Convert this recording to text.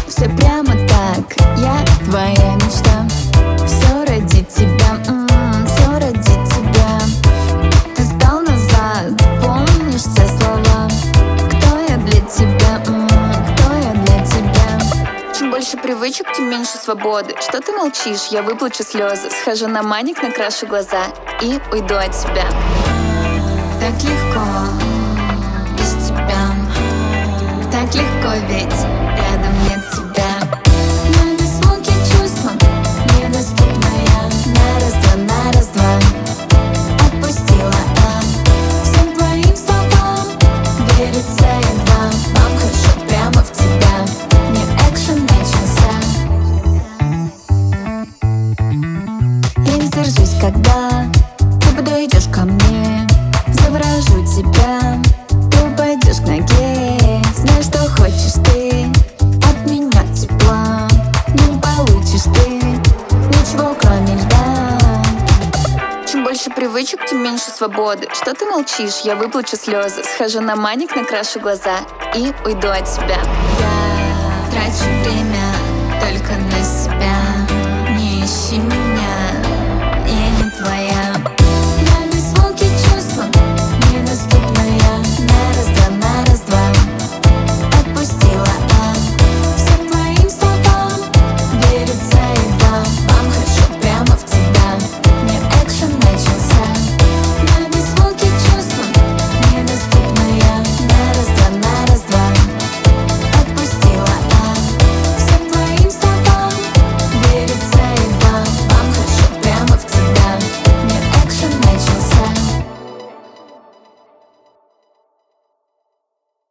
Все прямо так, я твоя мечта. Все ради тебя, все ради тебя. Ты сдал назад, помнишь все слова? Кто я для тебя, кто я для тебя? Чем больше привычек, тем меньше свободы. Что ты молчишь, я выплачу слезы. Схожу на маник, накрашу глаза и уйду от тебя. Так легко без тебя, так легко, ведь рядом нет тебя. На беззвуке чувства недоступная. На раз-два отпустила всем твоим словам верится едва. Нам хорошо прямо в тебя. Не экшен начался. Я не сдержусь, когда ты подойдешь ко мне. Заворожу тебя, ты упадешь к ноге. Знаешь, что хочешь ты от меня тепла. Не получишь ты ничего, кроме льда. Чем больше привычек, тем меньше свободы. Что ты молчишь, я выплачу слезы. Схожу на маник, накрашу глаза и уйду от тебя. Я трачу время только на себя.